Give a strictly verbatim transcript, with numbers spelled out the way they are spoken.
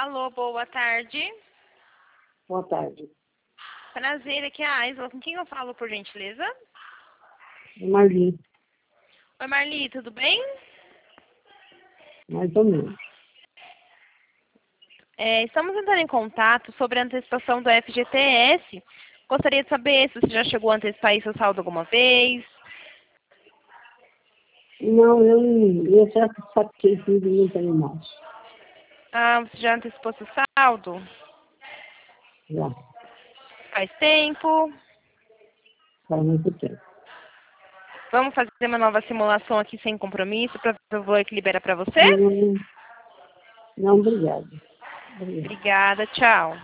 Alô, boa tarde. Boa tarde. Prazer, aqui é a Isla. Com quem eu falo, por gentileza? Marli, Oi, Marli, tudo bem? mais ou menos. É, estamos entrando em contato sobre a antecipação do F G T S. Gostaria de saber se você já chegou a antecipar aí seu saldo alguma vez. Não, eu, eu já saquei tudo e não tenho mais. Ah, você já antecipou seu saldo? Já, Faz tempo. faz muito tempo. Vamos fazer uma nova simulação aqui sem compromisso para ver o valor que libera para você? Não, não, obrigada. Obrigada. Obrigada, tchau.